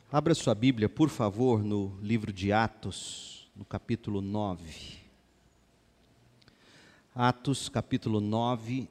Abra sua Bíblia, por favor, no livro de Atos, no capítulo 9. Atos, capítulo 9.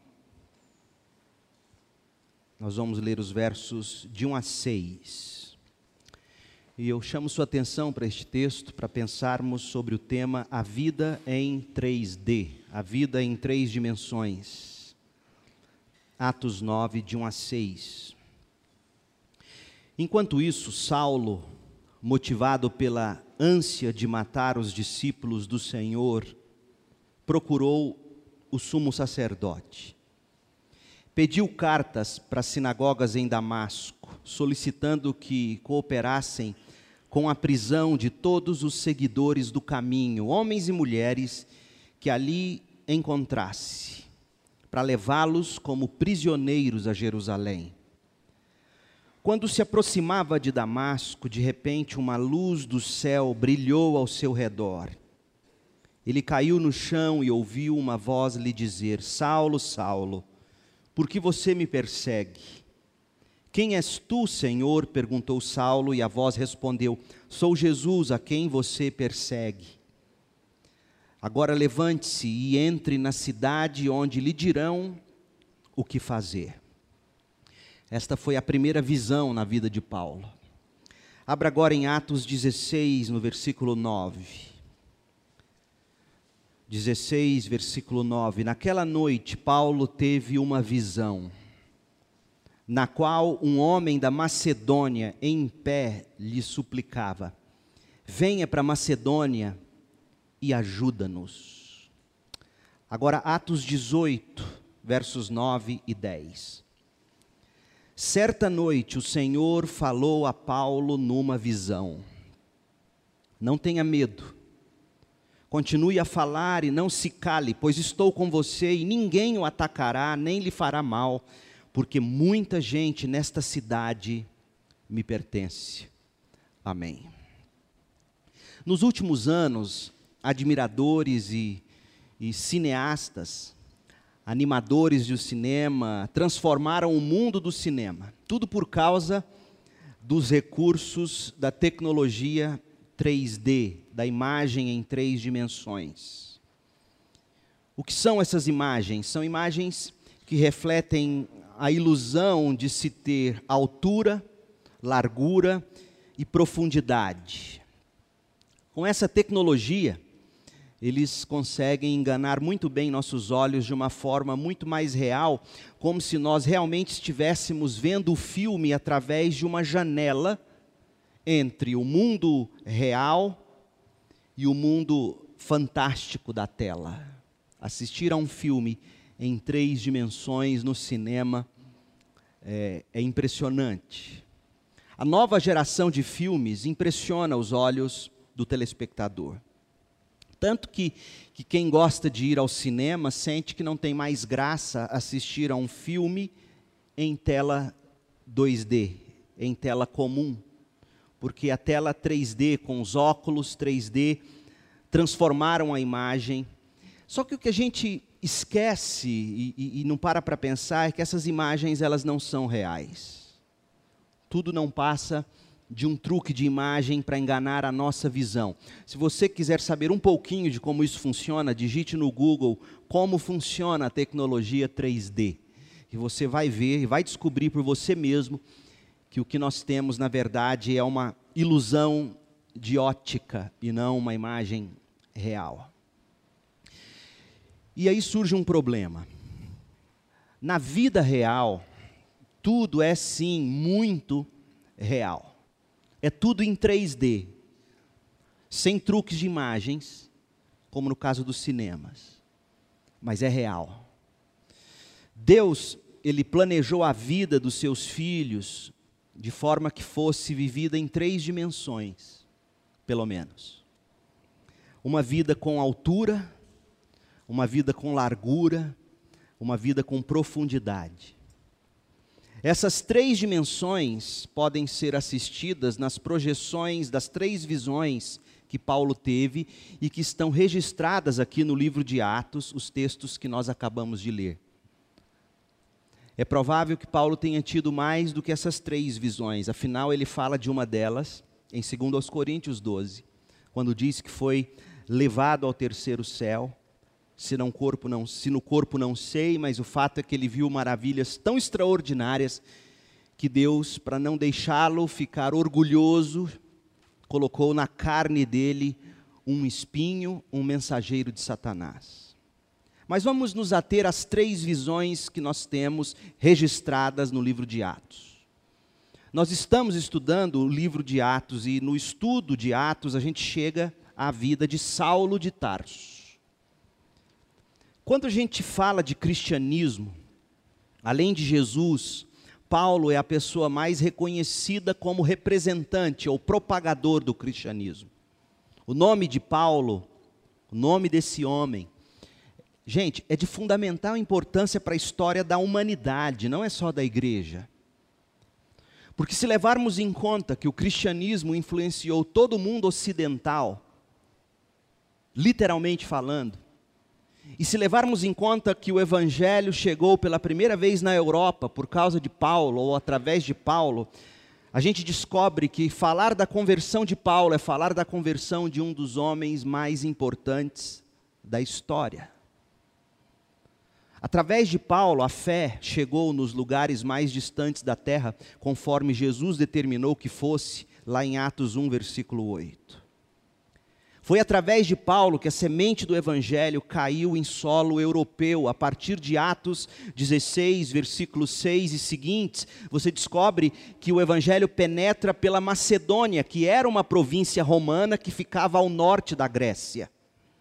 Nós vamos ler os versos de 1 a 6. E eu chamo sua atenção para este texto, para pensarmos sobre o tema A Vida em 3D, a vida em 3 dimensões. Atos 9, de 1 a 6. Enquanto isso, Saulo, motivado pela ânsia de matar os discípulos do Senhor, procurou o sumo sacerdote. Pediu cartas para as sinagogas em Damasco, solicitando que cooperassem com a prisão de todos os seguidores do caminho, homens e mulheres que ali encontrasse, para levá-los como prisioneiros a Jerusalém. Quando se aproximava de Damasco, de repente uma luz do céu brilhou ao seu redor. Ele caiu no chão e ouviu uma voz lhe dizer: Saulo, Saulo, por que você me persegue? Quem és tu, Senhor? Perguntou Saulo, e a voz respondeu: Sou Jesus, a quem você persegue. Agora levante-se e entre na cidade, onde lhe dirão o que fazer. Esta foi a primeira visão na vida de Paulo. Abra agora em Atos 16, no versículo 9. 16, versículo 9. Naquela noite, Paulo teve uma visão, na qual um homem da Macedônia, em pé, lhe suplicava: venha para Macedônia e ajuda-nos. Agora, Atos 18, versos 9 e 10. Certa noite o Senhor falou a Paulo numa visão: não tenha medo, continue a falar e não se cale, pois estou com você e ninguém o atacará, nem lhe fará mal, porque muita gente nesta cidade me pertence. Amém. Nos últimos anos, admiradores e cineastas, animadores do cinema, transformaram o mundo do cinema. Tudo por causa dos recursos da tecnologia 3D, da imagem em 3 dimensões. O que são essas imagens? São imagens que refletem a ilusão de se ter altura, largura e profundidade. Com essa tecnologia, eles conseguem enganar muito bem nossos olhos de uma forma muito mais real, como se nós realmente estivéssemos vendo o filme através de uma janela entre o mundo real e o mundo fantástico da tela. Assistir a um filme em 3 dimensões no cinema é impressionante. A nova geração de filmes impressiona os olhos do telespectador. Tanto que quem gosta de ir ao cinema sente que não tem mais graça assistir a um filme em tela 2D, em tela comum, porque a tela 3D, com os óculos 3D, transformaram a imagem. Só que o que a gente esquece e não para pensar é que essas imagens elas não são reais. Tudo não passa de um truque de imagem para enganar a nossa visão. Se você quiser saber um pouquinho de como isso funciona, digite no Google como funciona a tecnologia 3D. E você vai ver e vai descobrir por você mesmo que o que nós temos, na verdade, é uma ilusão de ótica e não uma imagem real. E aí surge um problema. Na vida real, tudo é sim muito real. É tudo em 3D, sem truques de imagens, como no caso dos cinemas, mas é real. Deus, Ele planejou a vida dos seus filhos de forma que fosse vivida em 3 dimensões, pelo menos. Uma vida com altura, uma vida com largura, uma vida com profundidade. Essas 3 dimensões podem ser assistidas nas projeções das 3 visões que Paulo teve e que estão registradas aqui no livro de Atos, os textos que nós acabamos de ler. É provável que Paulo tenha tido mais do que essas 3 visões, afinal ele fala de uma delas, em 2 Coríntios 12, quando diz que foi levado ao terceiro céu, se no corpo não sei, mas o fato é que ele viu maravilhas tão extraordinárias, que Deus, para não deixá-lo ficar orgulhoso, colocou na carne dele um espinho, um mensageiro de Satanás. Mas vamos nos ater às 3 visões que nós temos registradas no livro de Atos. Nós estamos estudando o livro de Atos e no estudo de Atos a gente chega à vida de Saulo de Tarso. Quando a gente fala de cristianismo, além de Jesus, Paulo é a pessoa mais reconhecida como representante ou propagador do cristianismo. O nome de Paulo, o nome desse homem, gente, é de fundamental importância para a história da humanidade, não é só da igreja. Porque se levarmos em conta que o cristianismo influenciou todo o mundo ocidental, literalmente falando, e se levarmos em conta que o evangelho chegou pela primeira vez na Europa por causa de Paulo, ou através de Paulo, a gente descobre que falar da conversão de Paulo é falar da conversão de um dos homens mais importantes da história. Através de Paulo, a fé chegou nos lugares mais distantes da terra, conforme Jesus determinou que fosse, lá em Atos 1, versículo 8. Foi através de Paulo que a semente do evangelho caiu em solo europeu. A partir de Atos 16, versículos 6 e seguintes, você descobre que o evangelho penetra pela Macedônia, que era uma província romana que ficava ao norte da Grécia,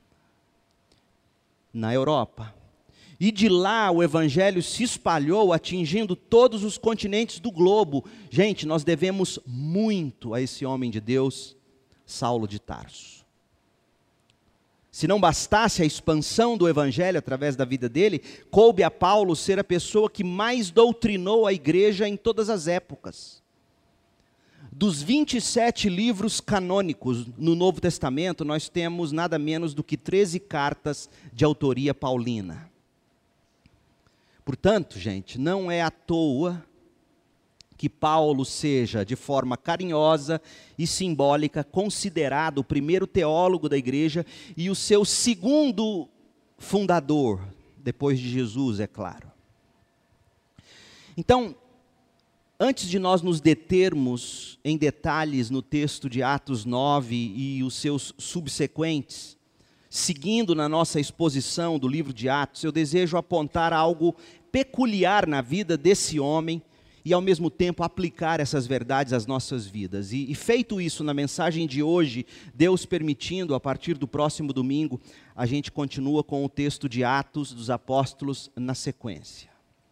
na Europa. E de lá o evangelho se espalhou, atingindo todos os continentes do globo. Gente, nós devemos muito a esse homem de Deus, Saulo de Tarso. Se não bastasse a expansão do evangelho através da vida dele, coube a Paulo ser a pessoa que mais doutrinou a igreja em todas as épocas. Dos 27 livros canônicos no Novo Testamento, nós temos nada menos do que 13 cartas de autoria paulina. Portanto, gente, não é à toa que Paulo seja, de forma carinhosa e simbólica, considerado o primeiro teólogo da igreja e o seu segundo fundador, depois de Jesus, é claro. Então, antes de nós nos determos em detalhes no texto de Atos 9 e os seus subsequentes, seguindo na nossa exposição do livro de Atos, eu desejo apontar algo peculiar na vida desse homem e ao mesmo tempo aplicar essas verdades às nossas vidas. E feito isso na mensagem de hoje, Deus permitindo, a partir do próximo domingo, a gente continua com o texto de Atos dos Apóstolos na sequência.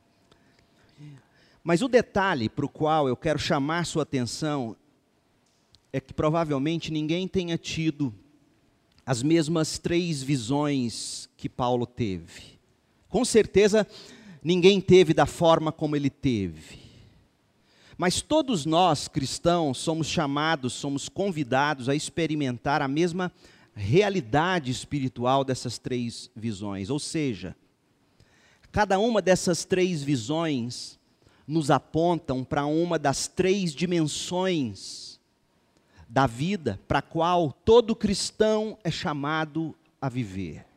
Mas o detalhe para o qual eu quero chamar sua atenção é que provavelmente ninguém tenha tido as mesmas 3 visões que Paulo teve. Com certeza, ninguém teve da forma como ele teve. Mas todos nós, cristãos, somos chamados, somos convidados a experimentar a mesma realidade espiritual dessas 3 visões. Ou seja, cada uma dessas 3 visões nos apontam para uma das 3 dimensões da vida para a qual todo cristão é chamado a viver.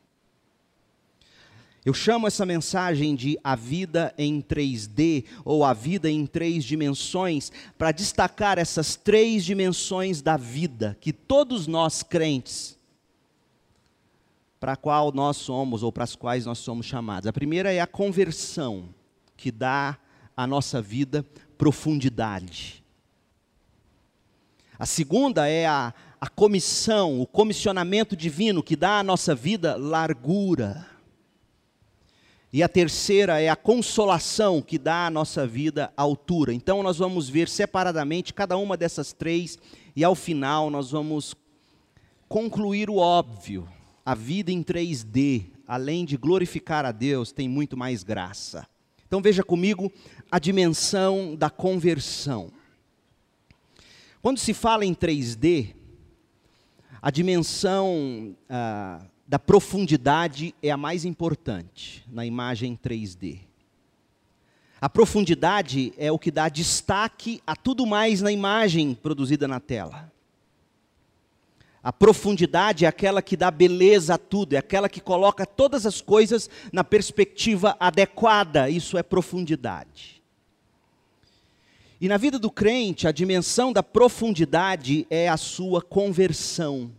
Eu chamo essa mensagem de a vida em 3D, ou a vida em 3 dimensões, para destacar essas 3 dimensões da vida, que todos nós crentes, para a qual nós somos, ou para as quais nós somos chamados. A primeira é a conversão, que dá à nossa vida profundidade. A segunda é a comissão, o comissionamento divino, que dá à nossa vida largura. E a terceira é a consolação, que dá à nossa vida altura. Então nós vamos ver separadamente cada uma dessas 3, e ao final nós vamos concluir o óbvio. A vida em 3D, além de glorificar a Deus, tem muito mais graça. Então veja comigo a dimensão da conversão. Quando se fala em 3D, a dimensão da profundidade é a mais importante na imagem 3D. A profundidade é o que dá destaque a tudo mais na imagem produzida na tela. A profundidade é aquela que dá beleza a tudo, é aquela que coloca todas as coisas na perspectiva adequada. Isso é profundidade. E na vida do crente, a dimensão da profundidade é a sua conversão.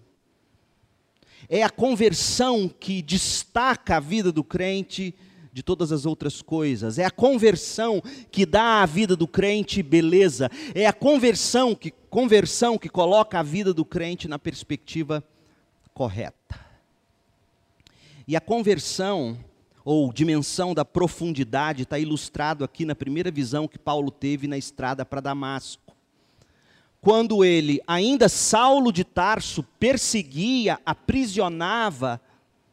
É a conversão que destaca a vida do crente de todas as outras coisas. É a conversão que dá à vida do crente beleza. É a conversão que coloca a vida do crente na perspectiva correta. E a conversão, ou dimensão da profundidade, está ilustrado aqui na primeira visão que Paulo teve na estrada para Damasco. Quando ele, ainda Saulo de Tarso, perseguia, aprisionava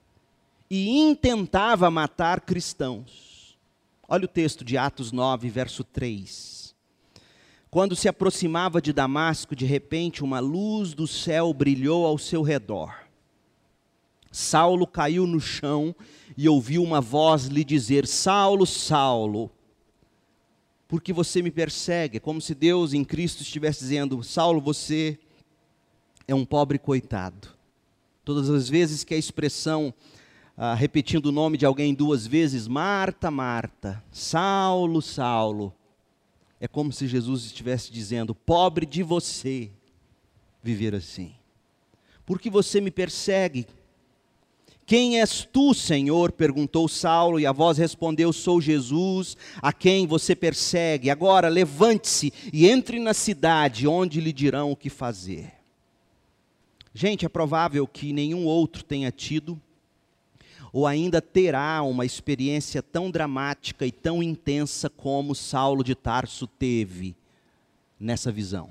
e intentava matar cristãos. Olha o texto de Atos 9, verso 3. Quando se aproximava de Damasco, de repente uma luz do céu brilhou ao seu redor. Saulo caiu no chão e ouviu uma voz lhe dizer: Saulo, Saulo, por que você me persegue? É como se Deus em Cristo estivesse dizendo: Saulo, você é um pobre coitado. Todas as vezes que a expressão, repetindo o nome de alguém duas vezes, Marta, Marta, Saulo, Saulo, é como se Jesus estivesse dizendo: pobre de você viver assim. Por que você me persegue? Quem és tu, Senhor? Perguntou Saulo, e a voz respondeu: sou Jesus, a quem você persegue. Agora levante-se e entre na cidade, onde lhe dirão o que fazer. Gente, é provável que nenhum outro tenha tido, ou ainda terá, uma experiência tão dramática e tão intensa como Saulo de Tarso teve nessa visão.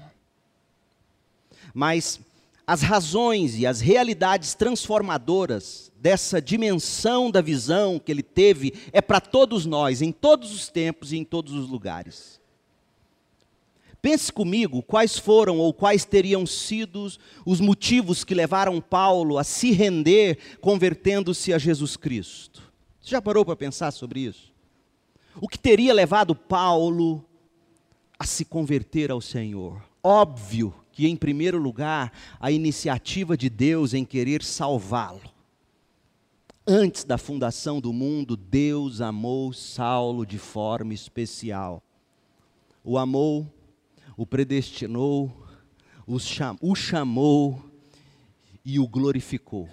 Mas as razões e as realidades transformadoras dessa dimensão da visão que ele teve é para todos nós, em todos os tempos e em todos os lugares. Pense comigo quais foram ou quais teriam sido os motivos que levaram Paulo a se render, convertendo-se a Jesus Cristo. Você já parou para pensar sobre isso? O que teria levado Paulo a se converter ao Senhor? Óbvio que, em primeiro lugar, a iniciativa de Deus em querer salvá-lo. Antes da fundação do mundo, Deus amou Saulo de forma especial. O amou, o predestinou, o chamou e o glorificou.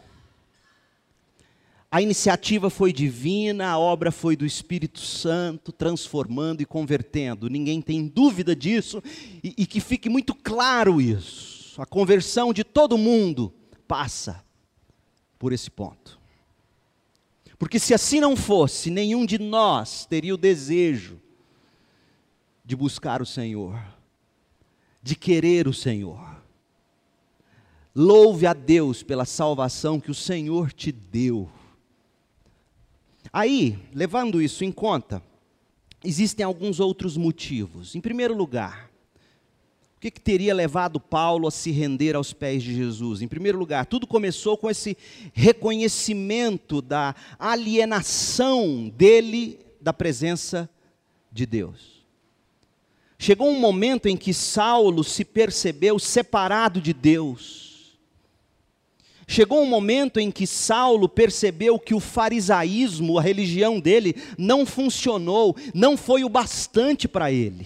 A iniciativa foi divina, a obra foi do Espírito Santo, transformando e convertendo. Ninguém tem dúvida disso, e que fique muito claro isso. A conversão de todo mundo passa por esse ponto. Porque se assim não fosse, nenhum de nós teria o desejo de buscar o Senhor, de querer o Senhor. Louve a Deus pela salvação que o Senhor te deu. Aí, levando isso em conta, existem alguns outros motivos. Em primeiro lugar, o que teria levado Paulo a se render aos pés de Jesus? Em primeiro lugar, tudo começou com esse reconhecimento da alienação dele da presença de Deus. Chegou um momento em que Saulo se percebeu separado de Deus. Chegou um momento em que Saulo percebeu que o farisaísmo, a religião dele, não funcionou, não foi o bastante para ele.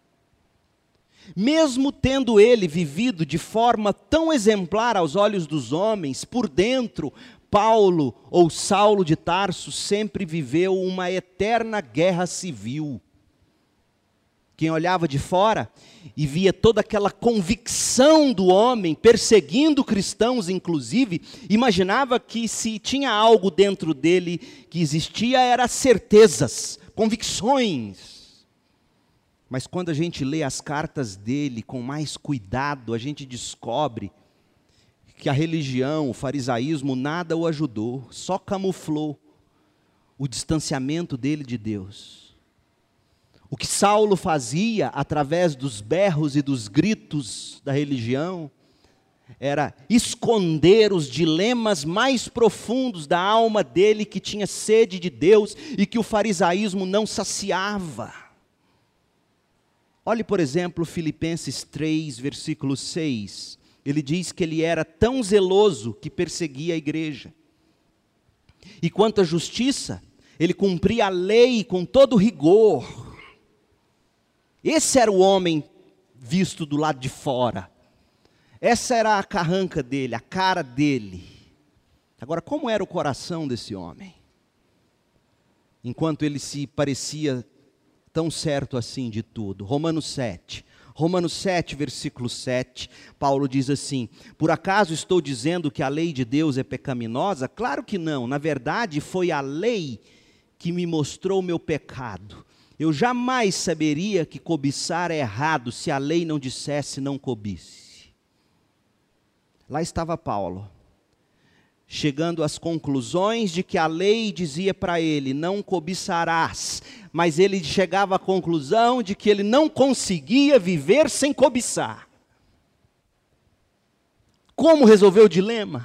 Mesmo tendo ele vivido de forma tão exemplar aos olhos dos homens, por dentro, Paulo ou Saulo de Tarso sempre viveu uma eterna guerra civil. Quem olhava de fora e via toda aquela convicção do homem, perseguindo cristãos inclusive, imaginava que se tinha algo dentro dele que existia, era certezas, convicções. Mas quando a gente lê as cartas dele com mais cuidado, a gente descobre que a religião, o farisaísmo, nada o ajudou, só camuflou o distanciamento dele de Deus. O que Saulo fazia através dos berros e dos gritos da religião era esconder os dilemas mais profundos da alma dele, que tinha sede de Deus e que o farisaísmo não saciava. Olhe, por exemplo, Filipenses 3, versículo 6. Ele diz que ele era tão zeloso que perseguia a igreja. E quanto à justiça, ele cumpria a lei com todo rigor. Esse era o homem visto do lado de fora. Essa era a carranca dele, a cara dele. Agora, como era o coração desse homem? Enquanto ele se parecia tão certo assim de tudo. Romanos 7, versículo 7, Paulo diz assim: por acaso estou dizendo que a lei de Deus é pecaminosa? Claro que não, na verdade foi a lei que me mostrou o meu pecado. Eu jamais saberia que cobiçar é errado se a lei não dissesse não cobice. Lá estava Paulo, chegando às conclusões de que a lei dizia para ele, não cobiçarás, mas ele chegava à conclusão de que ele não conseguia viver sem cobiçar. Como resolver o dilema?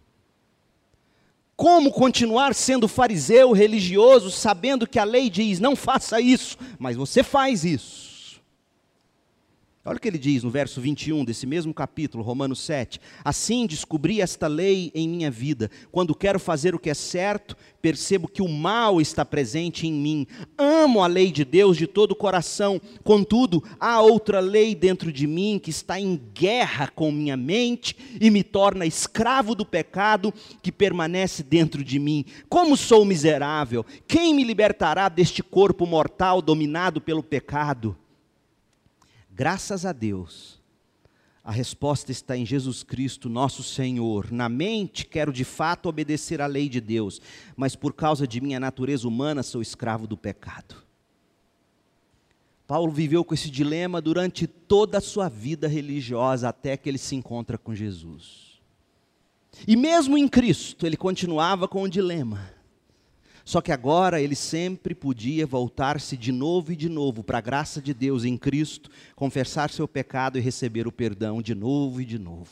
Como continuar sendo fariseu religioso, sabendo que a lei diz, não faça isso, mas você faz isso? Olha o que ele diz no verso 21 desse mesmo capítulo, Romanos 7. Assim descobri esta lei em minha vida. Quando quero fazer o que é certo, percebo que o mal está presente em mim. Amo a lei de Deus de todo o coração. Contudo, há outra lei dentro de mim que está em guerra com minha mente e me torna escravo do pecado que permanece dentro de mim. Como sou miserável! Quem me libertará deste corpo mortal dominado pelo pecado? Graças a Deus, a resposta está em Jesus Cristo, nosso Senhor. Na mente, quero de fato obedecer à lei de Deus, mas por causa de minha natureza humana, sou escravo do pecado. Paulo viveu com esse dilema durante toda a sua vida religiosa, até que ele se encontra com Jesus. E mesmo em Cristo, ele continuava com o dilema. Só que agora ele sempre podia voltar-se de novo e de novo para a graça de Deus em Cristo, confessar seu pecado e receber o perdão de novo e de novo.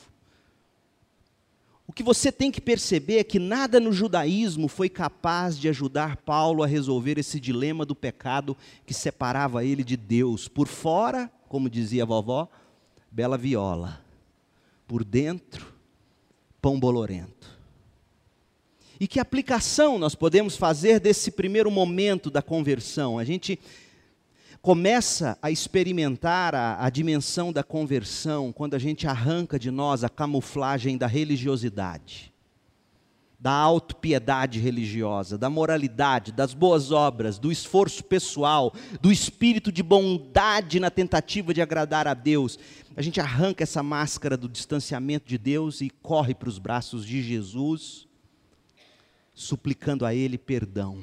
O que você tem que perceber é que nada no judaísmo foi capaz de ajudar Paulo a resolver esse dilema do pecado que separava ele de Deus. Por fora, como dizia a vovó, bela viola. Por dentro, pão bolorento. E que aplicação nós podemos fazer desse primeiro momento da conversão? A gente começa a experimentar a dimensão da conversão quando a gente arranca de nós a camuflagem da religiosidade, da autopiedade religiosa, da moralidade, das boas obras, do esforço pessoal, do espírito de bondade na tentativa de agradar a Deus. A gente arranca essa máscara do distanciamento de Deus e corre para os braços de Jesus, suplicando a Ele perdão.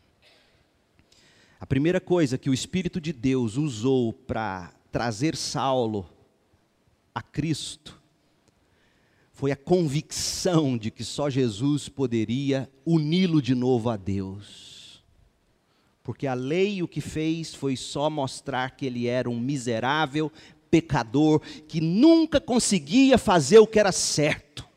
A primeira coisa que o Espírito de Deus usou para trazer Saulo a Cristo foi a convicção de que só Jesus poderia uni-lo de novo a Deus. Porque a lei o que fez foi só mostrar que ele era um miserável pecador que nunca conseguia fazer o que era certo.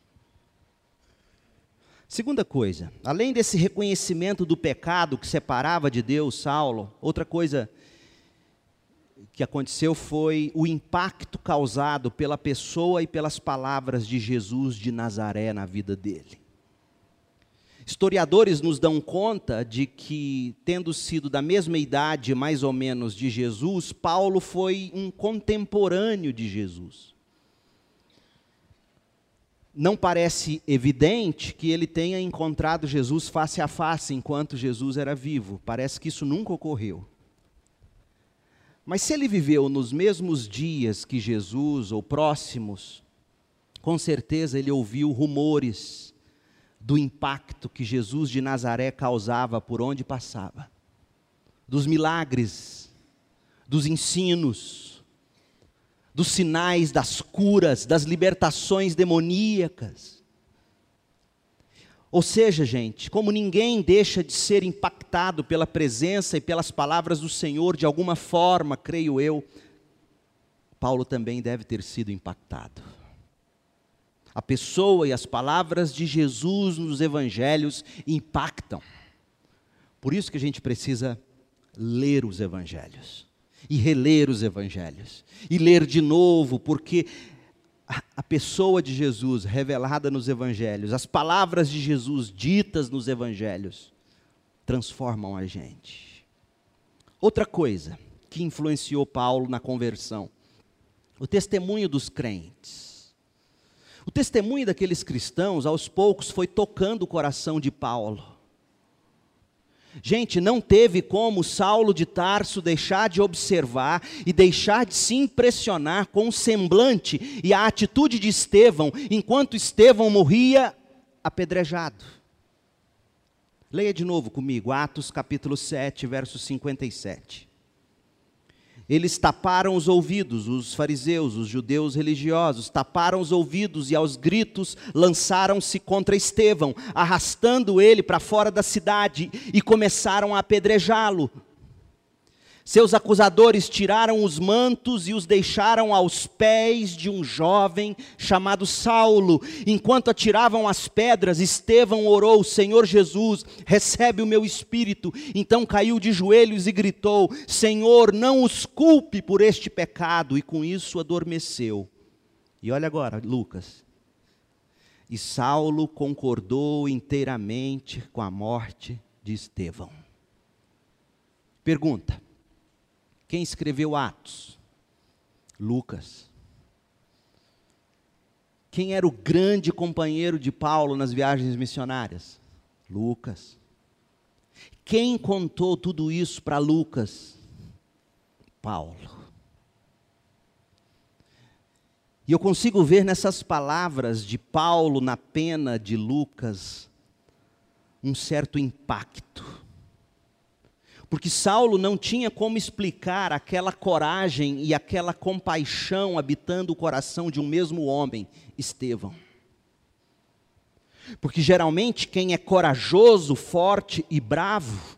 Segunda coisa, além desse reconhecimento do pecado que separava de Deus Saulo, outra coisa que aconteceu foi o impacto causado pela pessoa e pelas palavras de Jesus de Nazaré na vida dele. Historiadores nos dão conta de que, tendo sido da mesma idade mais ou menos de Jesus, Paulo foi um contemporâneo de Jesus. Não parece evidente que ele tenha encontrado Jesus face a face enquanto Jesus era vivo. Parece que isso nunca ocorreu. Mas se ele viveu nos mesmos dias que Jesus, ou próximos, com certeza ele ouviu rumores do impacto que Jesus de Nazaré causava por onde passava. Dos milagres, dos ensinos, dos sinais, das curas, das libertações demoníacas. Ou seja, gente, como ninguém deixa de ser impactado pela presença e pelas palavras do Senhor de alguma forma, creio eu, Paulo também deve ter sido impactado. A pessoa e as palavras de Jesus nos evangelhos impactam. Por isso que a gente precisa ler os evangelhos. e reler os evangelhos, e ler de novo, porque a pessoa de Jesus revelada nos evangelhos, as palavras de Jesus ditas nos evangelhos, transformam a gente. Outra coisa que influenciou Paulo na conversão, o testemunho dos crentes. O testemunho daqueles cristãos, aos poucos, foi tocando o coração de Paulo. Gente, não teve como Saulo de Tarso deixar de observar e deixar de se impressionar com o semblante e a atitude de Estevão, enquanto Estevão morria apedrejado. Leia de novo comigo, Atos capítulo 7, verso 57. Eles taparam os ouvidos, os fariseus, os judeus religiosos, taparam os ouvidos e aos gritos lançaram-se contra Estevão, arrastando ele para fora da cidade e começaram a apedrejá-lo. Seus acusadores tiraram os mantos e os deixaram aos pés de um jovem chamado Saulo. Enquanto atiravam as pedras, Estevão orou: Senhor Jesus, recebe o meu espírito. Então caiu de joelhos e gritou: Senhor, não os culpe por este pecado. E com isso adormeceu. E olha agora, Lucas. E Saulo concordou inteiramente com a morte de Estevão. Pergunta: quem escreveu Atos? Lucas. Quem era o grande companheiro de Paulo nas viagens missionárias? Lucas. Quem contou tudo isso para Lucas? Paulo. E eu consigo ver nessas palavras de Paulo na pena de Lucas um certo impacto. Porque Saulo não tinha como explicar aquela coragem e aquela compaixão habitando o coração de um mesmo homem, Estevão. Porque geralmente quem é corajoso, forte e bravo,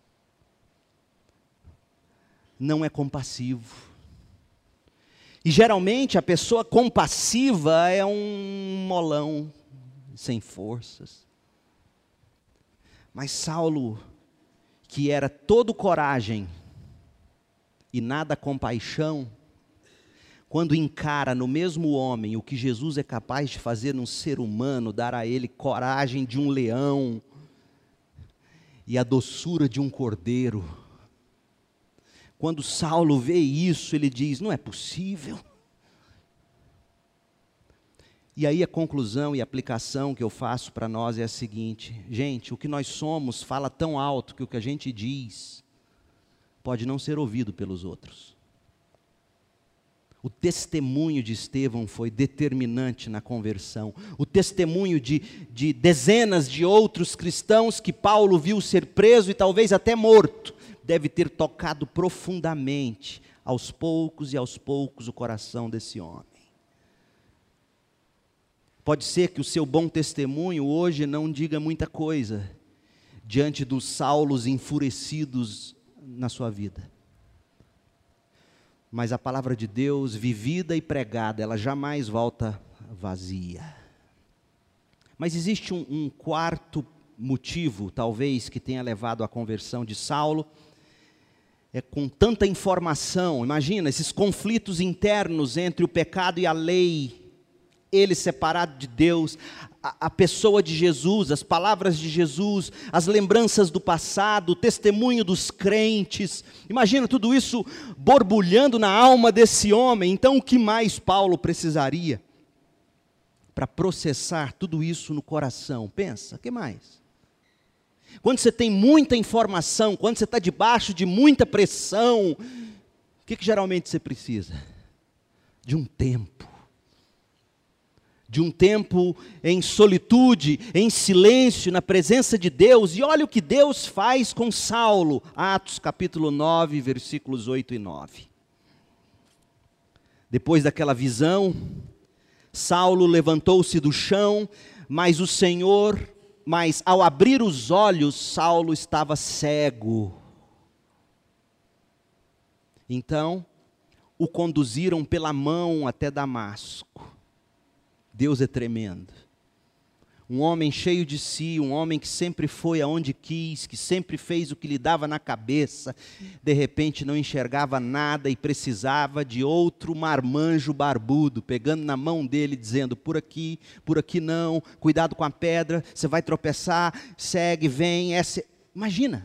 não é compassivo. E geralmente a pessoa compassiva é um molão, sem forças. Mas Saulo, que era todo coragem e nada compaixão, quando encara no mesmo homem o que Jesus é capaz de fazer num ser humano, dar a ele coragem de um leão e a doçura de um cordeiro. Quando Saulo vê isso, ele diz: não é possível. E aí a conclusão e a aplicação que eu faço para nós é a seguinte: gente, o que nós somos fala tão alto que o que a gente diz pode não ser ouvido pelos outros. O testemunho de Estevão foi determinante na conversão. O testemunho de dezenas de outros cristãos que Paulo viu ser preso e talvez até morto, deve ter tocado profundamente, aos poucos o coração desse homem. Pode ser que o seu bom testemunho hoje não diga muita coisa diante dos Saulos enfurecidos na sua vida. Mas a palavra de Deus, vivida e pregada, ela jamais volta vazia. Mas existe um quarto motivo, talvez, que tenha levado à conversão de Saulo. É com tanta informação, imagina, esses conflitos internos entre o pecado e a lei, ele separado de Deus, a pessoa de Jesus, as palavras de Jesus, as lembranças do passado, o testemunho dos crentes. Imagina tudo isso borbulhando na alma desse homem. Então o que mais Paulo precisaria para processar tudo isso no coração? Pensa, o que mais? Quando você tem muita informação, quando você está debaixo de muita pressão, o que geralmente você precisa? De um tempo. De um tempo em solitude, em silêncio, na presença de Deus. E olha o que Deus faz com Saulo. Atos capítulo 9, versículos 8 e 9. Depois daquela visão, Saulo levantou-se do chão, mas ao abrir os olhos, Saulo estava cego. Então, o conduziram pela mão até Damasco. Deus é tremendo. um homem cheio de si, um homem que sempre foi aonde quis, que sempre fez o que lhe dava na cabeça, de repente não enxergava nada e precisava de outro marmanjo barbudo, pegando na mão dele, dizendo, por aqui não, cuidado com a pedra, você vai tropeçar, segue, vem, imagina.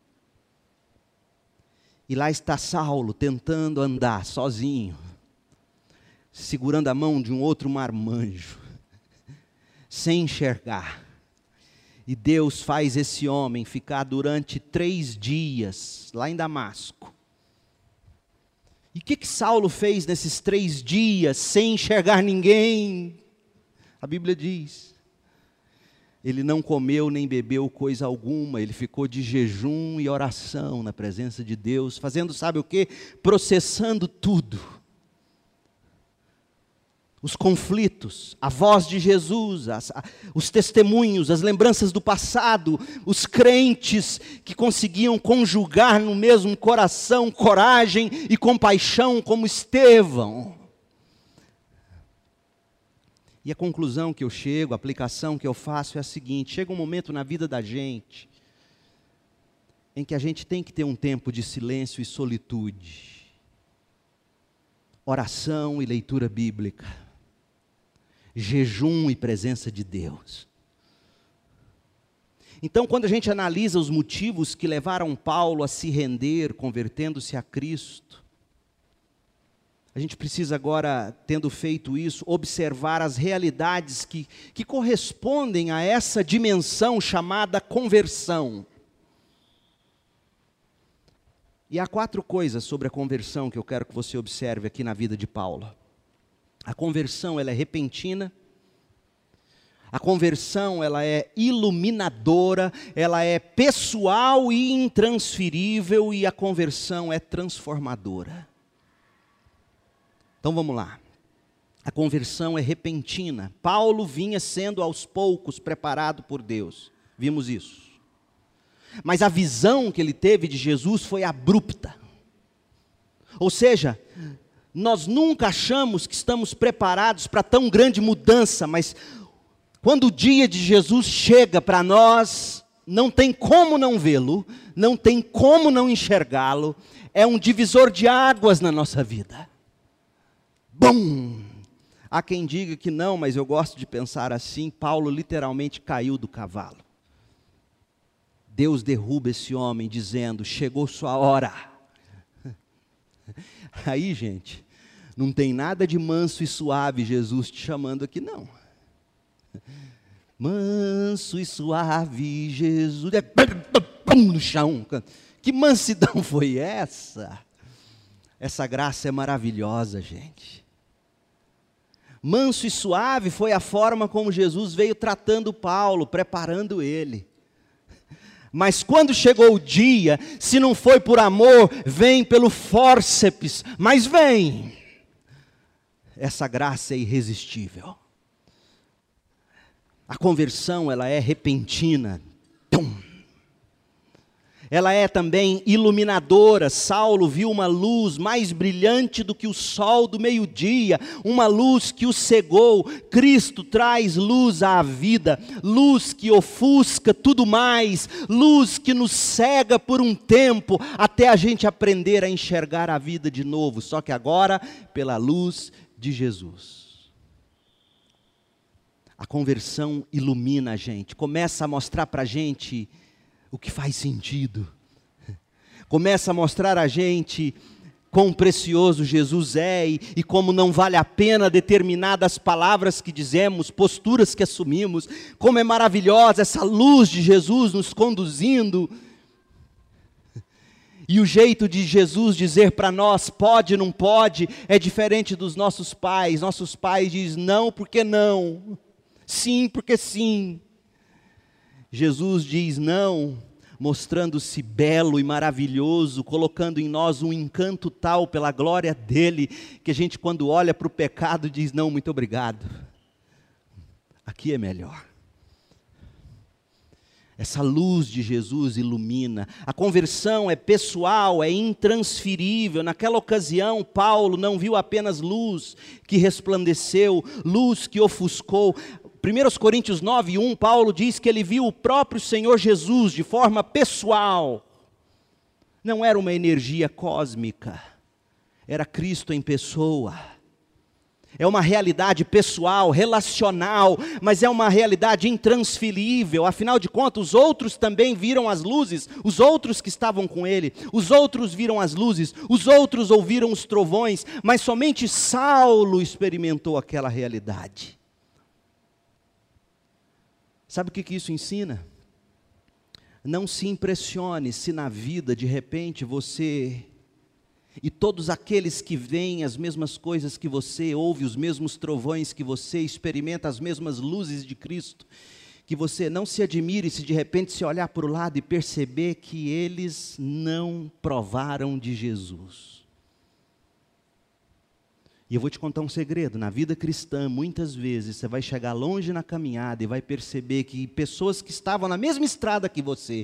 E lá está Saulo, tentando andar sozinho, segurando a mão de um outro marmanjo, sem enxergar. E Deus faz esse homem ficar durante 3 dias, lá em Damasco. E o que Saulo fez nesses 3 dias, sem enxergar ninguém? A Bíblia diz, ele não comeu nem bebeu coisa alguma, ele ficou de jejum e oração na presença de Deus, fazendo sabe o quê? Processando tudo. Os conflitos, a voz de Jesus, os testemunhos, as lembranças do passado, os crentes que conseguiam conjugar no mesmo coração coragem e compaixão como Estevão. E a conclusão que eu chego, a aplicação que eu faço é a seguinte: chega um momento na vida da gente em que a gente tem que ter um tempo de silêncio e solitude, oração e leitura bíblica, jejum e presença de Deus. Então, quando a gente analisa os motivos que levaram Paulo a se render, convertendo-se a Cristo, a gente precisa agora, tendo feito isso, observar as realidades que correspondem a essa dimensão chamada conversão. E há 4 coisas sobre a conversão que eu quero que você observe aqui na vida de Paulo. A conversão, ela é repentina. A conversão, ela é iluminadora, ela é pessoal e intransferível, e a conversão é transformadora. Então vamos lá. A conversão é repentina. Paulo vinha sendo aos poucos preparado por Deus. Vimos isso. Mas a visão que ele teve de Jesus foi abrupta. Ou seja, nós nunca achamos que estamos preparados para tão grande mudança, mas quando o dia de Jesus chega para nós, não tem como não vê-lo, não tem como não enxergá-lo, é um divisor de águas na nossa vida. Bum! Há quem diga que não, mas eu gosto de pensar assim, Paulo literalmente caiu do cavalo. Deus derruba esse homem dizendo, chegou sua hora. Aí, gente, não tem nada de manso e suave Jesus te chamando aqui, não. Manso e suave Jesus, no chão. Que mansidão foi essa? Essa graça é maravilhosa, gente. Manso e suave foi a forma como Jesus veio tratando Paulo, preparando ele. Mas quando chegou o dia, se não foi por amor, vem pelo fórceps, mas vem. Essa graça é irresistível. A conversão, ela é repentina. Ela é também iluminadora. Saulo viu uma luz mais brilhante do que o sol do meio-dia, uma luz que o cegou. Cristo traz luz à vida, luz que ofusca tudo mais, luz que nos cega por um tempo, até a gente aprender a enxergar a vida de novo, só que agora pela luz de Jesus. A conversão ilumina a gente, começa a mostrar para a gente o que faz sentido. Começa a mostrar a gente quão precioso Jesus é e como não vale a pena determinadas palavras que dizemos, posturas que assumimos, como é maravilhosa essa luz de Jesus nos conduzindo. E o jeito de Jesus dizer para nós, pode, não pode, é diferente dos nossos pais. Nossos pais dizem não porque não, sim porque sim. Jesus diz não, mostrando-se belo e maravilhoso, colocando em nós um encanto tal pela glória dele, que a gente quando olha para o pecado diz, não, muito obrigado, aqui é melhor. Essa luz de Jesus ilumina. A conversão é pessoal, é intransferível. Naquela ocasião, Paulo não viu apenas luz que resplandeceu, luz que ofuscou. 1 Coríntios 9:1, Paulo diz que ele viu o próprio Senhor Jesus de forma pessoal. Não era uma energia cósmica, era Cristo em pessoa. É uma realidade pessoal, relacional, mas é uma realidade intransferível. Afinal de contas, os outros também viram as luzes, os outros que estavam com ele, os outros viram as luzes, os outros ouviram os trovões, mas somente Saulo experimentou aquela realidade. Sabe o que isso ensina? Não se impressione se na vida, de repente, você e todos aqueles que veem as mesmas coisas que você, ouve os mesmos trovões que você, experimenta as mesmas luzes de Cristo, que você não se admire se de repente se olhar para o lado e perceber que eles não provaram de Jesus. E eu vou te contar um segredo, na vida cristã, muitas vezes você vai chegar longe na caminhada e vai perceber que pessoas que estavam na mesma estrada que você,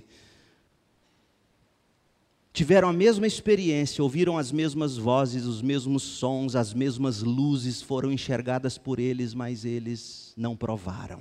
tiveram a mesma experiência, ouviram as mesmas vozes, os mesmos sons, as mesmas luzes, foram enxergadas por eles, mas eles não provaram.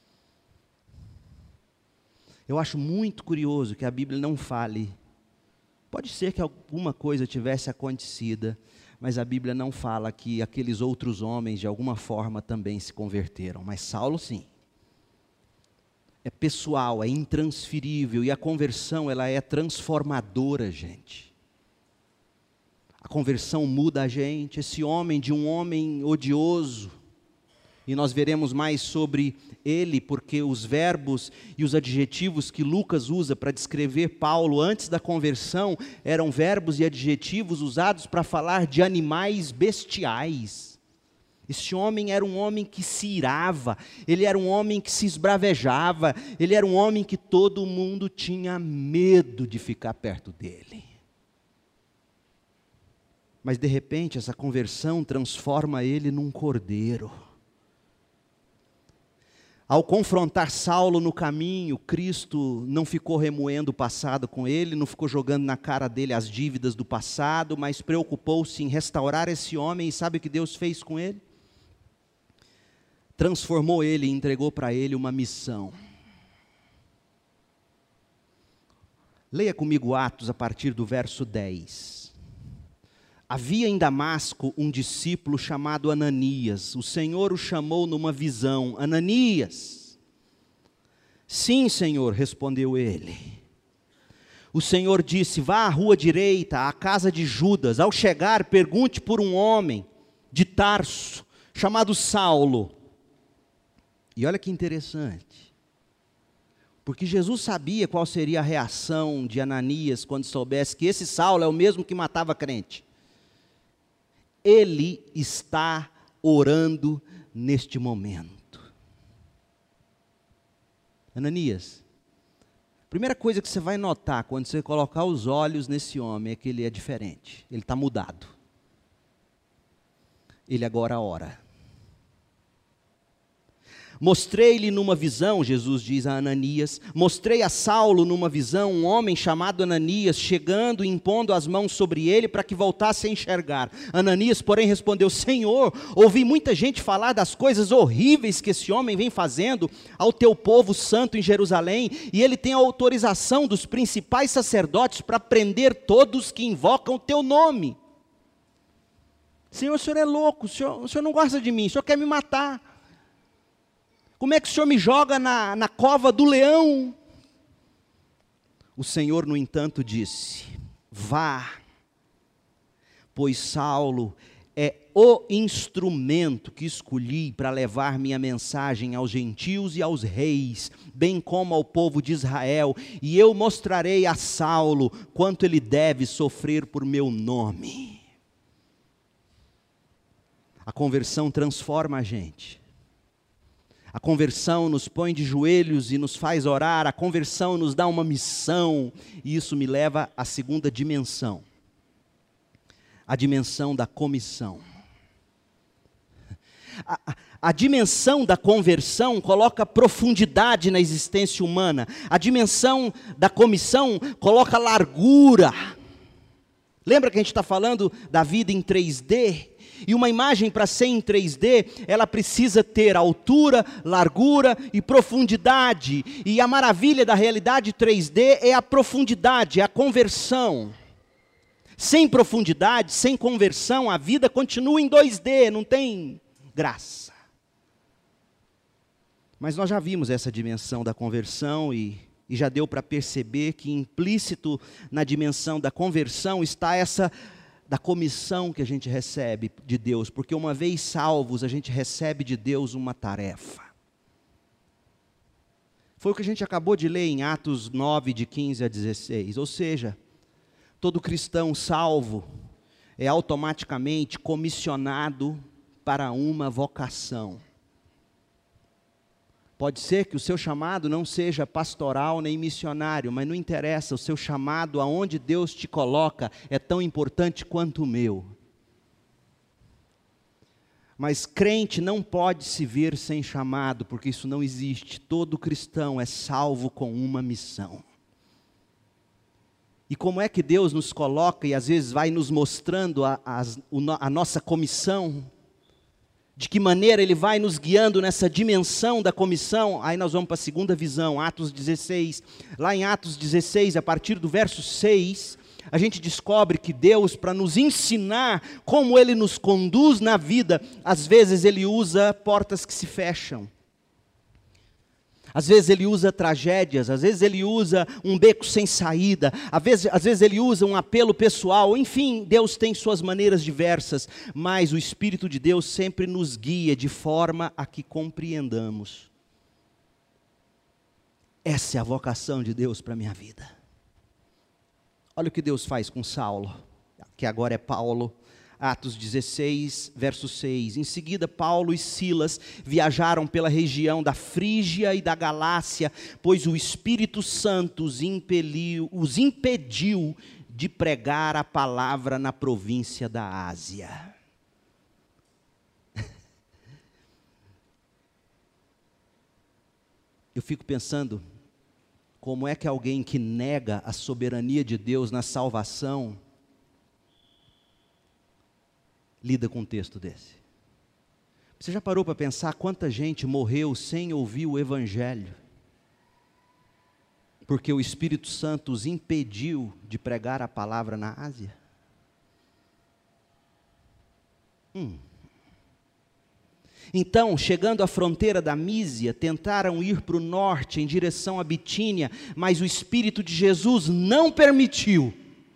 Eu acho muito curioso que a Bíblia não fale. Pode ser que alguma coisa tivesse acontecido, mas a Bíblia não fala que aqueles outros homens de alguma forma também se converteram, mas Saulo sim. É pessoal, é intransferível, e a conversão ela é transformadora, gente. A conversão muda a gente. Esse homem, de um homem odioso, e nós veremos mais sobre ele, porque os verbos e os adjetivos que Lucas usa para descrever Paulo antes da conversão, eram verbos e adjetivos usados para falar de animais bestiais. Este homem era um homem que se irava, ele era um homem que se esbravejava, ele era um homem que todo mundo tinha medo de ficar perto dele. Mas de repente essa conversão transforma ele num cordeiro. Ao confrontar Saulo no caminho, Cristo não ficou remoendo o passado com ele, não ficou jogando na cara dele as dívidas do passado, mas preocupou-se em restaurar esse homem, e sabe o que Deus fez com ele? Transformou ele e entregou para ele uma missão. Leia comigo Atos a partir do verso 10. Havia em Damasco um discípulo chamado Ananias. O Senhor o chamou numa visão. Ananias. Sim, Senhor, respondeu ele. O Senhor disse, vá à rua direita, à casa de Judas. Ao chegar, pergunte por um homem de Tarso, chamado Saulo. E olha que interessante, porque Jesus sabia qual seria a reação de Ananias quando soubesse que esse Saulo é o mesmo que matava crente. Ele está orando neste momento. Ananias, a primeira coisa que você vai notar quando você colocar os olhos nesse homem é que ele é diferente, ele está mudado. Ele agora ora. Mostrei-lhe numa visão, Jesus diz a Ananias, mostrei a Saulo numa visão um homem chamado Ananias, chegando e impondo as mãos sobre ele para que voltasse a enxergar. Ananias, porém, respondeu, Senhor, ouvi muita gente falar das coisas horríveis que esse homem vem fazendo ao teu povo santo em Jerusalém, e ele tem a autorização dos principais sacerdotes para prender todos que invocam o teu nome. Senhor, o senhor é louco, o senhor não gosta de mim, o senhor quer me matar. Como é que o Senhor me joga na cova do leão? O Senhor, no entanto, disse, vá, pois Saulo é o instrumento que escolhi para levar minha mensagem aos gentios e aos reis, bem como ao povo de Israel, e eu mostrarei a Saulo quanto ele deve sofrer por meu nome. A conversão transforma a gente. A conversão nos põe de joelhos e nos faz orar, a conversão nos dá uma missão, e isso me leva à segunda dimensão, a dimensão da comissão. A dimensão da conversão coloca profundidade na existência humana, a dimensão da comissão coloca largura. Lembra que a gente está falando da vida em 3D? E uma imagem, para ser em 3D, ela precisa ter altura, largura e profundidade. E a maravilha da realidade 3D é a profundidade, é a conversão. Sem profundidade, sem conversão, a vida continua em 2D, não tem graça. Mas nós já vimos essa dimensão da conversão e já deu para perceber que implícito na dimensão da conversão está essa da comissão que a gente recebe de Deus, porque uma vez salvos, a gente recebe de Deus uma tarefa. Foi o que a gente acabou de ler em Atos 9, de 15 a 16, ou seja, todo cristão salvo é automaticamente comissionado para uma vocação. Pode ser que o seu chamado não seja pastoral nem missionário, mas não interessa, o seu chamado, aonde Deus te coloca, é tão importante quanto o meu. Mas crente não pode se ver sem chamado, porque isso não existe. Todo cristão é salvo com uma missão. E como é que Deus nos coloca e às vezes vai nos mostrando a nossa comissão? De que maneira Ele vai nos guiando nessa dimensão da comissão? Aí nós vamos para a segunda visão, Atos 16. Lá em Atos 16, a partir do verso 6, a gente descobre que Deus, para nos ensinar como Ele nos conduz na vida, às vezes Ele usa portas que se fecham. Às vezes Ele usa tragédias, às vezes Ele usa um beco sem saída, às vezes Ele usa um apelo pessoal, enfim, Deus tem suas maneiras diversas, mas o Espírito de Deus sempre nos guia de forma a que compreendamos. Essa é a vocação de Deus para a minha vida. Olha o que Deus faz com Saulo, que agora é Paulo. Atos 16, verso 6. Em seguida, Paulo e Silas viajaram pela região da Frígia e da Galácia, pois o Espírito Santo os impediu de pregar a palavra na província da Ásia. Eu fico pensando, como é que alguém que nega a soberania de Deus na salvação lida com um texto desse? Você já parou para pensar quanta gente morreu sem ouvir o Evangelho? Porque o Espírito Santo os impediu de pregar a palavra na Ásia? Então, chegando à fronteira da Mísia, tentaram ir para o norte, em direção à Bitínia, mas o Espírito de Jesus não permitiu.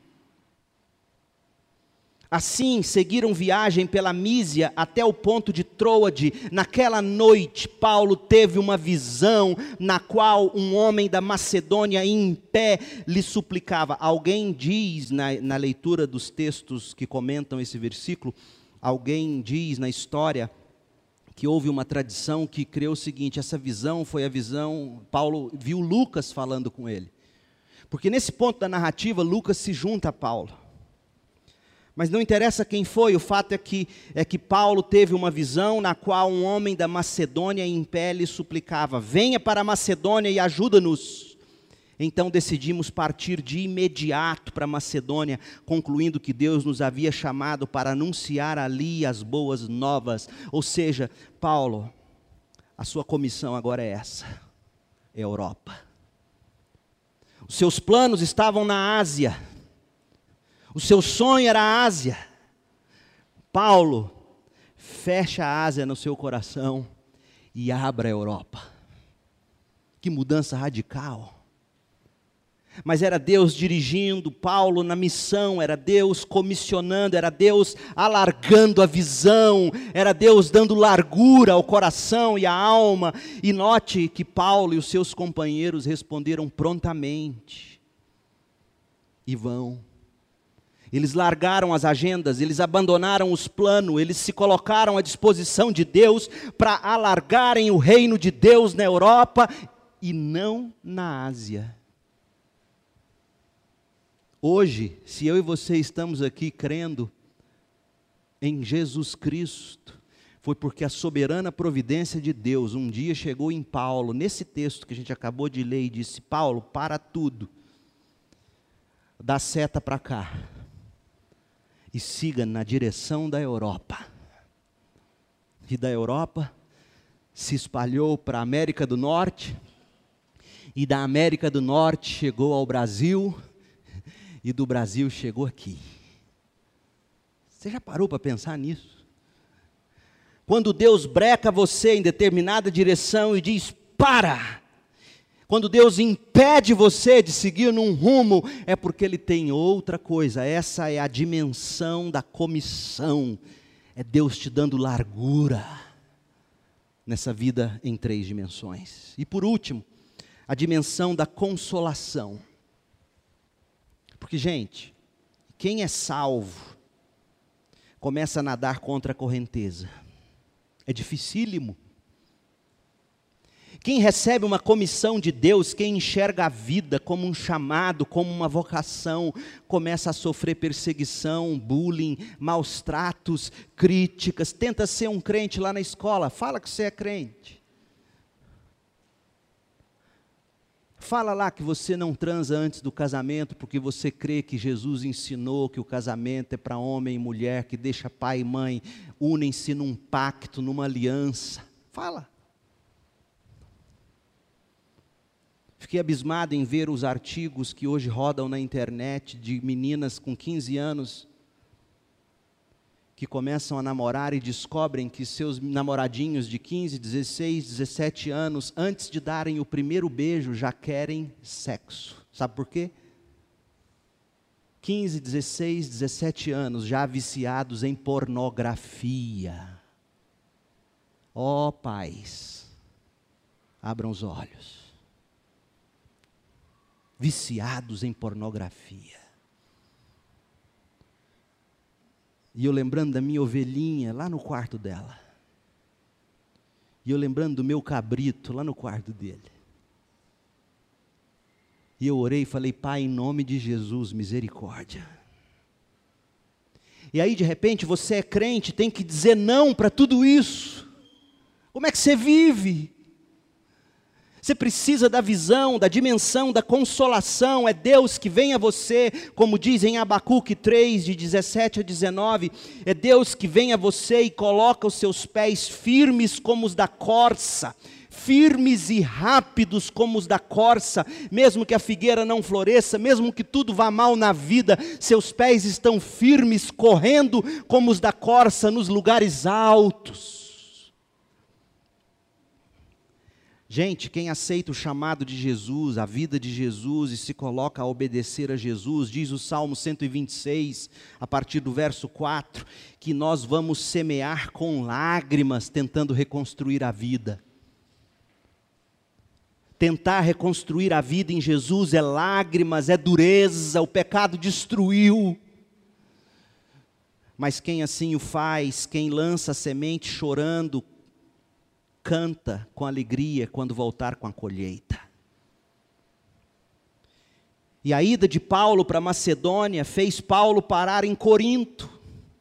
Assim, seguiram viagem pela Mísia até o ponto de Troade. Naquela noite, Paulo teve uma visão na qual um homem da Macedônia em pé lhe suplicava. Alguém diz, na leitura dos textos que comentam esse versículo, alguém diz na história que houve uma tradição que creu o seguinte: essa visão foi a visão, Paulo viu Lucas falando com ele. Porque nesse ponto da narrativa, Lucas se junta a Paulo. Mas não interessa quem foi, o fato é que Paulo teve uma visão na qual um homem da Macedônia em pé lhe suplicava: venha para a Macedônia e ajuda-nos. Então decidimos partir de imediato para a Macedônia, concluindo que Deus nos havia chamado para anunciar ali as boas novas. Ou seja, Paulo, a sua comissão agora é essa, é a Europa. Os seus planos estavam na Ásia. O seu sonho era a Ásia. Paulo, fecha a Ásia no seu coração e abra a Europa. Que mudança radical. Mas era Deus dirigindo Paulo na missão, era Deus comissionando, era Deus alargando a visão, era Deus dando largura ao coração e à alma. E note que Paulo e os seus companheiros responderam prontamente. E vão. Eles largaram as agendas, eles abandonaram os planos, eles se colocaram à disposição de Deus para alargarem o reino de Deus na Europa e não na Ásia. Hoje, se eu e você estamos aqui crendo em Jesus Cristo, foi porque a soberana providência de Deus um dia chegou em Paulo, nesse texto que a gente acabou de ler, e disse: Paulo, para tudo, dá seta para cá. e siga na direção da Europa. E da Europa se espalhou para a América do Norte, e da América do Norte chegou ao Brasil, e do Brasil chegou aqui. Você já parou para pensar nisso? Quando Deus breca você em determinada direção e diz, para! Quando Deus impede você de seguir num rumo, é porque Ele tem outra coisa. Essa é a dimensão da comissão. É Deus te dando largura nessa vida em 3 dimensões. E por último, a dimensão da consolação. Porque, gente, quem é salvo começa a nadar contra a correnteza. É dificílimo. Quem recebe uma comissão de Deus, quem enxerga a vida como um chamado, como uma vocação, começa a sofrer perseguição, bullying, maus tratos, críticas. Tenta ser um crente lá na escola, fala que você é crente. Fala lá que você não transa antes do casamento, porque você crê que Jesus ensinou que o casamento é para homem e mulher, que deixa pai e mãe, unem-se num pacto, numa aliança. Fala. Fiquei abismado em ver os artigos que hoje rodam na internet de meninas com 15 anos que começam a namorar e descobrem que seus namoradinhos de 15, 16, 17 anos, antes de darem o primeiro beijo, já querem sexo. Sabe por quê? 15, 16, 17 anos, já viciados em pornografia. Ó pais, abram os olhos. Viciados em pornografia. E eu lembrando da minha ovelhinha lá no quarto dela. E eu lembrando do meu cabrito lá no quarto dele. E eu orei e falei, Pai, em nome de Jesus, misericórdia. E aí de repente você é crente, tem que dizer não para tudo isso. Como é que você vive? Você precisa da visão, da dimensão, da consolação. É Deus que vem a você, como diz em Abacuque 3, de 17 a 19. É Deus que vem a você e coloca os seus pés firmes como os da corça. Firmes e rápidos como os da corça. Mesmo que a figueira não floresça, mesmo que tudo vá mal na vida, seus pés estão firmes, correndo como os da corça nos lugares altos. Gente, quem aceita o chamado de Jesus, a vida de Jesus e se coloca a obedecer a Jesus, diz o Salmo 126, a partir do verso 4, que nós vamos semear com lágrimas, tentando reconstruir a vida. Tentar reconstruir a vida em Jesus é lágrimas, é dureza, o pecado destruiu. Mas quem assim o faz, quem lança a semente chorando, canta com alegria quando voltar com a colheita. E a ida de Paulo para Macedônia fez Paulo parar em Corinto.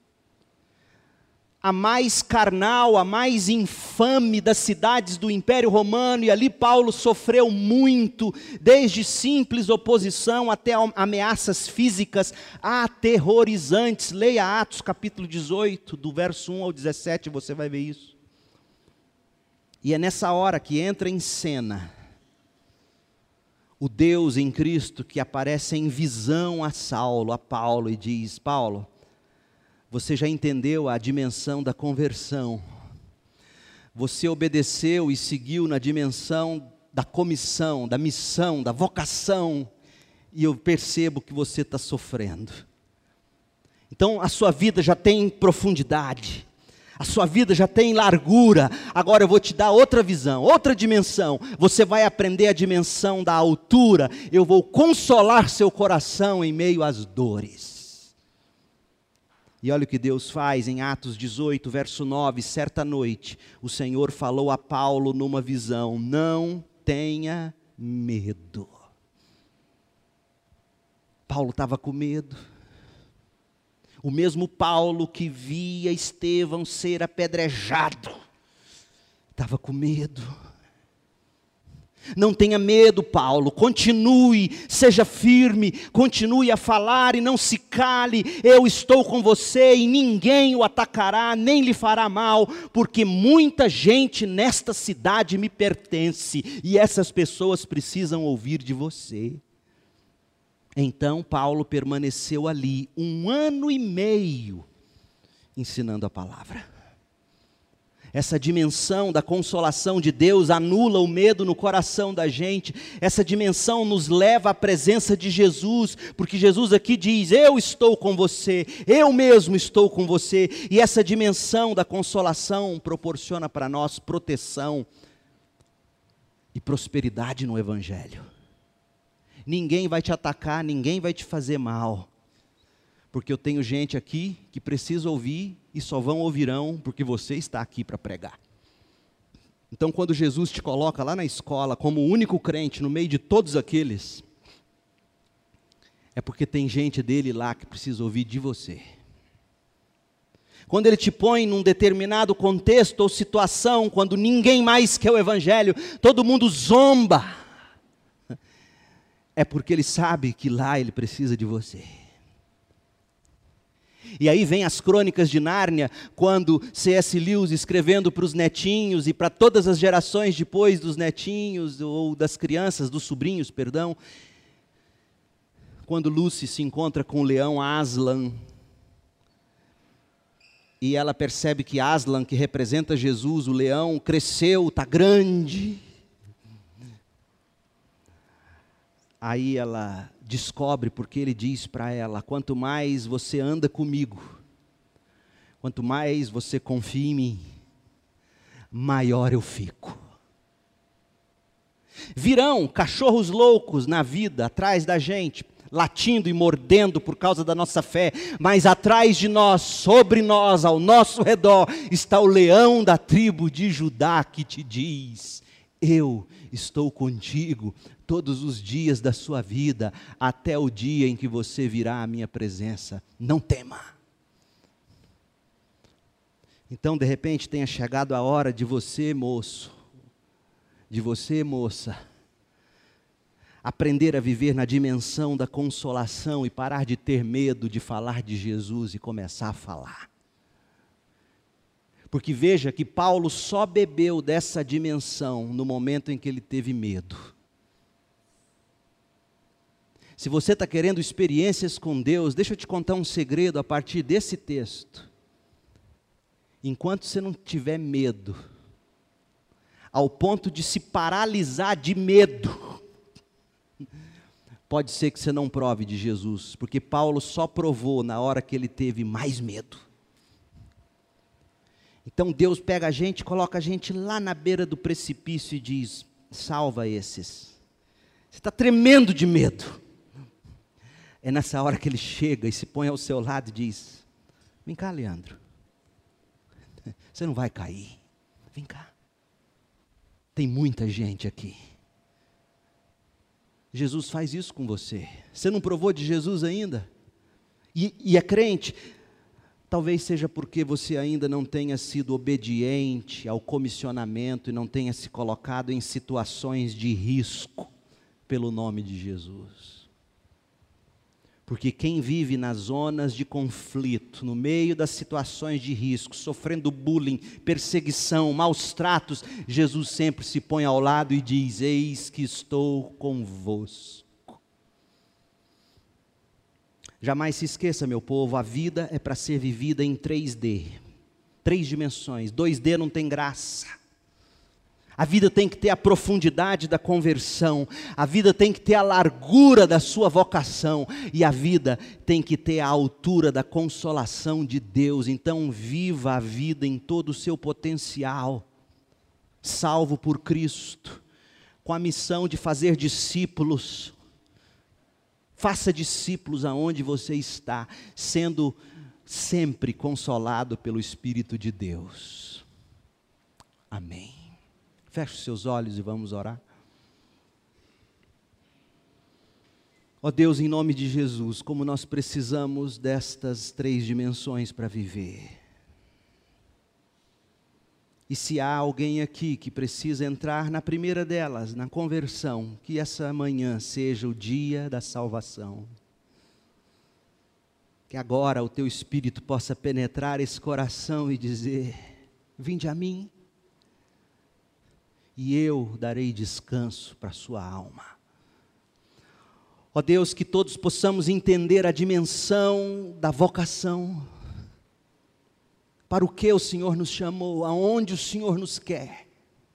A mais carnal, a mais infame das cidades do Império Romano, e ali Paulo sofreu muito, desde simples oposição até ameaças físicas aterrorizantes. Leia Atos capítulo 18, do verso 1 ao 17, você vai ver isso. E é nessa hora que entra em cena o Deus em Cristo que aparece em visão a Saulo, a Paulo, e diz, Paulo, você já entendeu a dimensão da conversão. Você obedeceu e seguiu na dimensão da comissão, da missão, da vocação, e eu percebo que você está sofrendo. Então a sua vida já tem profundidade. A sua vida já tem largura. Agora eu vou te dar outra visão, outra dimensão. Você vai aprender a dimensão da altura. Eu vou consolar seu coração em meio às dores. E olha o que Deus faz em Atos 18, verso 9. Certa noite, o Senhor falou a Paulo numa visão: não tenha medo. Paulo estava com medo. O mesmo Paulo que via Estevão ser apedrejado, estava com medo. Não tenha medo, Paulo, continue, seja firme, continue a falar e não se cale. Eu estou com você e ninguém o atacará, nem lhe fará mal, porque muita gente nesta cidade me pertence e essas pessoas precisam ouvir de você. Então Paulo permaneceu ali 1 ano e meio ensinando a palavra. Essa dimensão da consolação de Deus anula o medo no coração da gente. Essa dimensão nos leva à presença de Jesus, porque Jesus aqui diz: eu estou com você, eu mesmo estou com você. E essa dimensão da consolação proporciona para nós proteção e prosperidade no Evangelho. Ninguém vai te atacar, ninguém vai te fazer mal, porque eu tenho gente aqui que precisa ouvir e só ouvirão porque você está aqui para pregar. Então, quando Jesus te coloca lá na escola como o único crente no meio de todos aqueles, é porque tem gente dele lá que precisa ouvir de você. Quando ele te põe num determinado contexto ou situação, quando ninguém mais quer o Evangelho, todo mundo zomba, é porque ele sabe que lá ele precisa de você. E aí vem as Crônicas de Nárnia, quando C.S. Lewis, escrevendo para os netinhos e para todas as gerações depois dos netinhos, ou das crianças, dos sobrinhos, perdão, quando Lucy se encontra com o leão Aslan, e ela percebe que Aslan, que representa Jesus, o leão, cresceu, está grande. Aí ela descobre, porque ele diz para ela: quanto mais você anda comigo, quanto mais você confia em mim, maior eu fico. Virão cachorros loucos na vida, atrás da gente, latindo e mordendo por causa da nossa fé, mas atrás de nós, sobre nós, ao nosso redor, está o leão da tribo de Judá que te diz: eu estou contigo todos os dias da sua vida, até o dia em que você virá à minha presença. Não tema. Então, de repente, tenha chegado a hora de você, moço, de você, moça, aprender a viver na dimensão da consolação e parar de ter medo de falar de Jesus e começar a falar. Porque veja que Paulo só bebeu dessa dimensão no momento em que ele teve medo. Se você está querendo experiências com Deus, deixa eu te contar um segredo a partir desse texto. Enquanto você não tiver medo, ao ponto de se paralisar de medo, pode ser que você não prove de Jesus, porque Paulo só provou na hora que ele teve mais medo. Então Deus pega a gente, coloca a gente lá na beira do precipício e diz: salva esses. Você está tremendo de medo. É nessa hora que ele chega e se põe ao seu lado e diz: vem cá, Leandro, você não vai cair, vem cá, tem muita gente aqui. Jesus faz isso com você. Você não provou de Jesus ainda? E é crente? Talvez seja porque você ainda não tenha sido obediente ao comissionamento e não tenha se colocado em situações de risco pelo nome de Jesus. Porque quem vive nas zonas de conflito, no meio das situações de risco, sofrendo bullying, perseguição, maus tratos, Jesus sempre se põe ao lado e diz: eis que estou convosco. Jamais se esqueça, meu povo, a vida é para ser vivida em 3D, 3 dimensões. 2D não tem graça. A vida tem que ter a profundidade da conversão, a vida tem que ter a largura da sua vocação, e a vida tem que ter a altura da consolação de Deus. Então viva a vida em todo o seu potencial, salvo por Cristo, com a missão de fazer discípulos. Faça discípulos aonde você está, sendo sempre consolado pelo Espírito de Deus. Amém. Feche os seus olhos e vamos orar. Ó Deus, em nome de Jesus, como nós precisamos destas 3 dimensões para viver. E se há alguém aqui que precisa entrar na primeira delas, na conversão, que essa manhã seja o dia da salvação. Que agora o teu Espírito possa penetrar esse coração e dizer: vinde a mim, e eu darei descanso para a sua alma. Ó Deus, que todos possamos entender a dimensão da vocação, para o que o Senhor nos chamou, aonde o Senhor nos quer.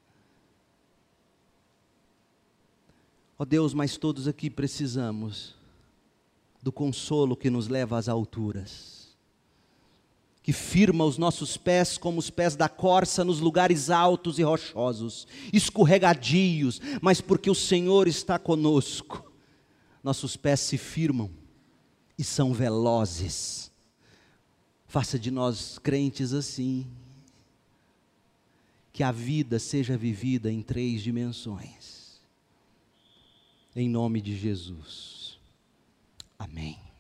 Ó Deus, mas todos aqui precisamos do consolo que nos leva às alturas, que firma os nossos pés como os pés da corça nos lugares altos e rochosos, escorregadios, mas porque o Senhor está conosco, nossos pés se firmam e são velozes. Faça de nós crentes assim, que a vida seja vivida em 3 dimensões, em nome de Jesus, amém.